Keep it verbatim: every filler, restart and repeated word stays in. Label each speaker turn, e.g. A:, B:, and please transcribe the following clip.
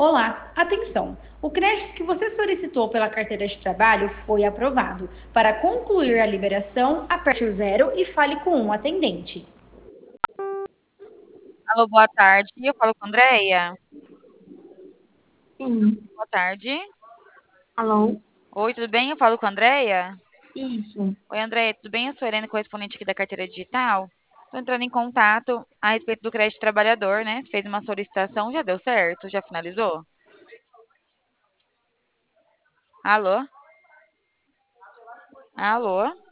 A: Olá, atenção! O crédito que você solicitou pela carteira de trabalho foi aprovado. Para concluir a liberação, aperte o zero e fale com um atendente.
B: Alô, boa tarde. Eu falo com a Andréia.
C: Sim.
B: Boa tarde.
C: Alô?
B: Oi, tudo bem? Eu falo com a Andréia.
C: Isso.
B: Oi, Andréia, tudo bem? Eu sou a Helena, correspondente aqui da carteira digital. Estou entrando em contato a respeito do crédito trabalhador, né? Você fez uma solicitação, já deu certo? Já finalizou? Alô? Alô?